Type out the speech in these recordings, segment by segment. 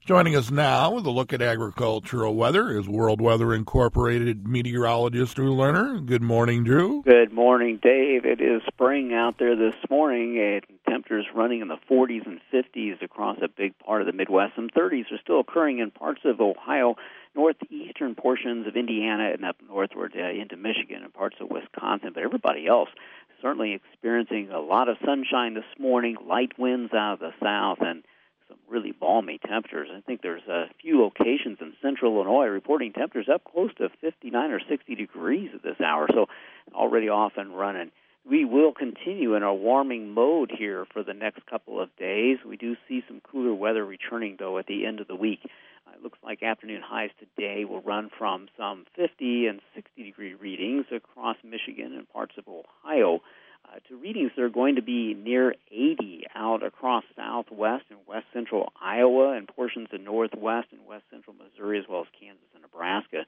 Joining us now with a look at agricultural weather is World Weather Incorporated meteorologist Drew Lerner. Good morning, Drew. Good morning, Dave. It is spring out there this morning, and temperatures running in the 40s and 50s across a big part of the Midwest. Some 30s are still occurring in parts of Ohio, northeastern portions of Indiana, and up northward into Michigan and parts of Wisconsin. But everybody else certainly experiencing a lot of sunshine this morning, light winds out of the south, and some really balmy temperatures. I think there's a few locations in central Illinois reporting temperatures up close to 59 or 60 degrees at this hour, so already off and running. We will continue in our warming mode here for the next couple of days. We do see some cooler weather returning, though, at the end of the week. It looks like afternoon highs today will run from some 50 and 60-degree readings across Michigan and parts of Ohio to readings that are going to be near 80 out across southwest and west central Iowa and portions of northwest and west central Missouri, as well as Kansas and Nebraska.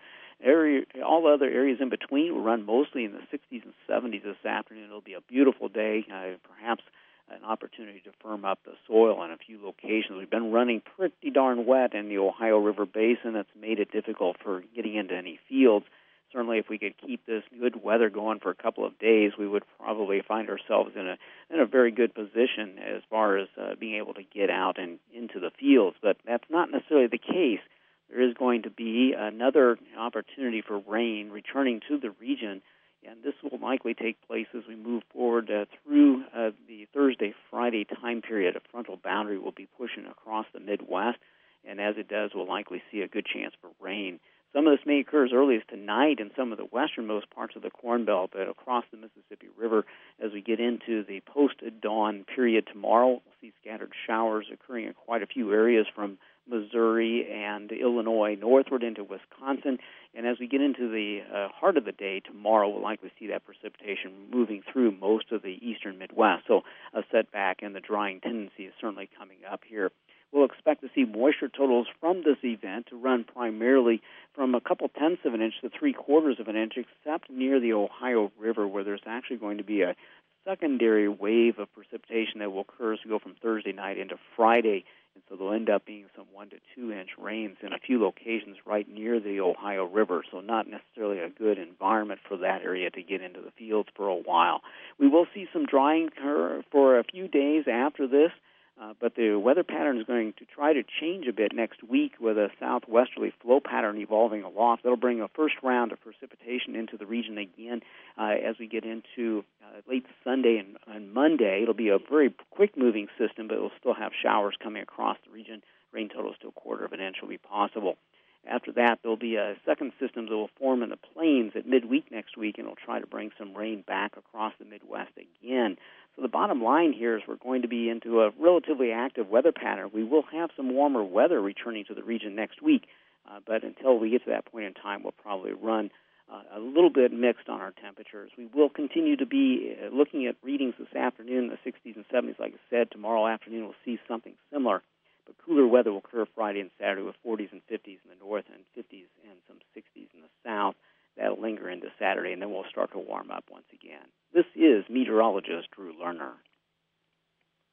All other areas in between will run mostly in the 60s and 70s this afternoon. It'll be a beautiful day, perhaps an opportunity to firm up the soil in a few locations. We've been running pretty darn wet in the Ohio River Basin. That's made it difficult for getting into any fields. Certainly, if we could keep this good weather going for a couple of days, we would probably find ourselves in a very good position as far as being able to get out and into the fields. But that's not necessarily the case. There is going to be another opportunity for rain returning to the region, and this will likely take place as we move forward through the Thursday-Friday time period. A frontal boundary will be pushing across the Midwest, and as it does, we'll likely see a good chance for rain. Some of this may occur as early as tonight in some of the westernmost parts of the Corn Belt, but across the Mississippi River as we get into the post-dawn period tomorrow, we'll see scattered showers occurring in quite a few areas from Missouri and Illinois northward into Wisconsin. And as we get into the heart of the day tomorrow, we'll likely see that precipitation moving through most of the eastern Midwest. So a setback and the drying tendency is certainly coming up here. We'll expect to see moisture totals from this event to run primarily from a couple tenths of an inch to 3/4 of an inch, except near the Ohio River, where there's actually going to be a secondary wave of precipitation that will occur as we go from Thursday night into Friday. And so there'll end up being some 1 to 2 inch rains in a few locations right near the Ohio River, so not necessarily a good environment for that area to get into the fields for a while. We will see some drying for a few days after this. But the weather pattern is going to try to change a bit next week with a southwesterly flow pattern evolving aloft. That'll bring a first round of precipitation into the region again as we get into late Sunday and Monday. It'll be a very quick-moving system, but it'll still have showers coming across the region. Rain totals to 1/4 of an inch will be possible. After that, there'll be a second system that will form in the plains at midweek next week, and it'll try to bring some rain back across the Midwest again. So the bottom line here is we're going to be into a relatively active weather pattern. We will have some warmer weather returning to the region next week, but until we get to that point in time, we'll probably run a little bit mixed on our temperatures. We will continue to be looking at readings this afternoon in the 60s and 70s. Like I said, tomorrow afternoon we'll see something similar. But cooler weather will occur Friday and Saturday with 40s and 50s in the north and 50s and some 60s in the south. That'll linger into Saturday, and then we'll start to warm up once again. This is meteorologist Drew Lerner.